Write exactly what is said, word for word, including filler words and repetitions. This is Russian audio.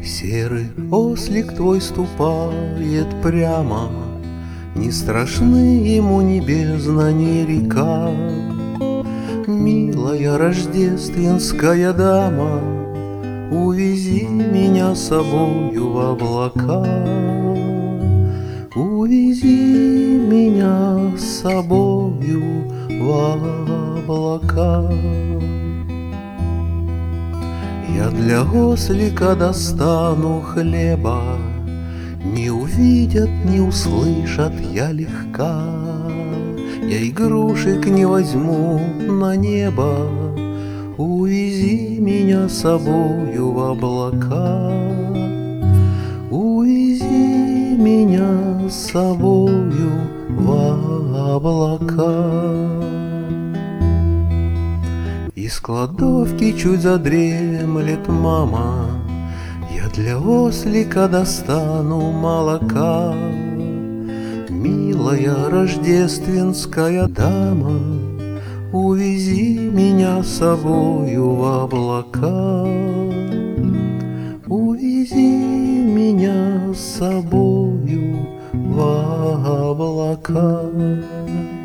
Серый ослик твой ступает прямо, не страшны ему ни бездна, ни река. Милая рождественская дама, увези меня с собою в облака. Увези меня с собою в облака. Я для ослика достану хлеба, не увидят, не услышат, я легка. Я игрушек не возьму на небо, увези меня с собою в облака. Увези меня с собою в облака. Из кладовки чуть задремлет мама, я для ослика достану молока. Милая рождественская дама, увези меня с собою в облака. Увези меня с собою в облака.